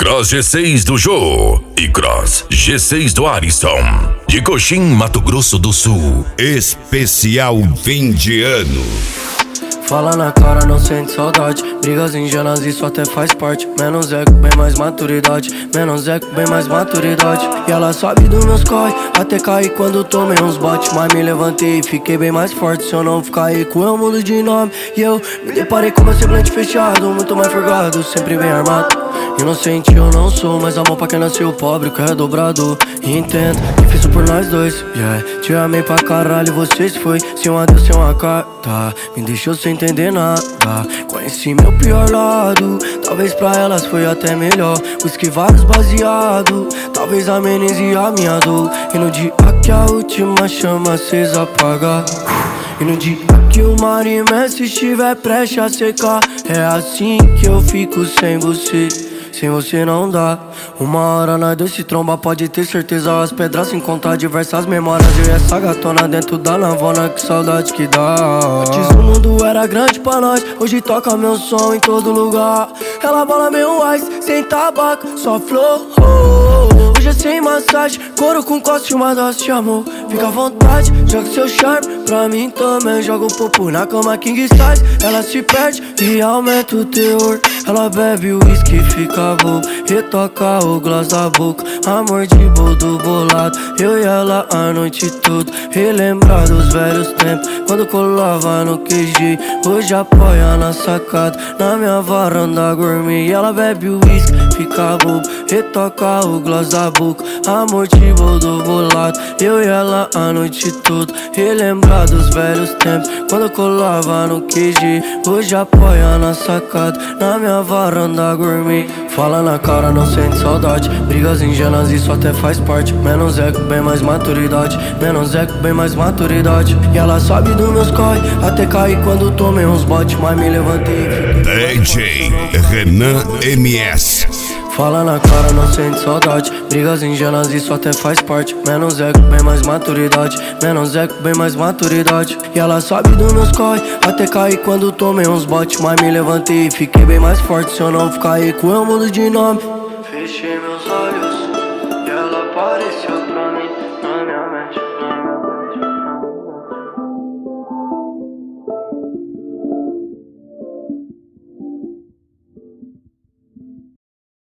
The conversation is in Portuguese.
Cross G6 do Jô e Cross G6 do Arisson. De Coxim, Mato Grosso do Sul. Especial fim de ano. Fala na cara, não sente saudade. Brigas ingênuas, isso até faz parte. Menos eco, bem mais maturidade. Menos eco, bem mais maturidade. E ela sabe dos meus corre, até cair quando tomei uns botes. Mas me levantei e fiquei bem mais forte. Se eu não ficar rico, eu mudo de nome. E eu me deparei com meu semblante fechado, muito mais forgado, sempre bem armado. Inocente eu não sou, mas amor pra quem nasceu pobre, que é dobrado. Entendo que fiz isso por nós dois, yeah. Te amei pra caralho, você se foi. Se um adeus, se uma carta, me deixou sem entender nada. Conheci meu pior lado, talvez pra elas foi até melhor. Whisky, vários baseado, talvez amenize a minha dor. E no dia que a última chama acesa apaga, e no dia que o mar imenso estiver prestes a secar, é assim que eu fico sem você. Sem você não dá. Uma hora nós dois se tromba, pode ter certeza. As pedras sem contar diversas memórias. Eu e essa gatona dentro da navona, que saudade que dá. Antes o mundo era grande pra nós, hoje toca meu som em todo lugar. Ela bola meu ice, sem tabaco, só flor. Hoje é sem massagem, couro com coste, uma dose de amor. Fica à vontade, joga seu charme pra mim também. Joga o popo na cama king size. Ela se perde e aumenta o teor. Ela bebe o uísque e fica bobo, retoca o gloss da boca. Amor de boldo bolado, eu e ela a noite toda. Relembrar dos velhos tempos, quando colava no QG. Hoje apoia na sacada, na minha varanda gourmet. Ela bebe o uísque, fica bobo, retoca o gloss da boca. Amor de boldo bolado, eu e ela a noite toda. Relembrar dos velhos tempos, quando colava no QG. Hoje apoia na sacada, na minha varanda gourmet. Fala na cara, não sente saudade. Brigas ingênuas, isso até faz parte. Menos eco, bem mais maturidade. Menos eco, bem mais maturidade. E ela sabe dos meus corre, até cair quando tomei uns botes. Mas me levantei e DJ Renan MS. fala na cara, não sente saudade. Brigas ingênuas, isso até faz parte. Menos eco, bem mais maturidade. Menos eco, bem mais maturidade. E ela sabe dos meus corre, até cair quando tomei uns botes. Mas me levantei e fiquei bem mais forte. Se eu não ficar rico, eu mudo de nome. Fechei meus olhos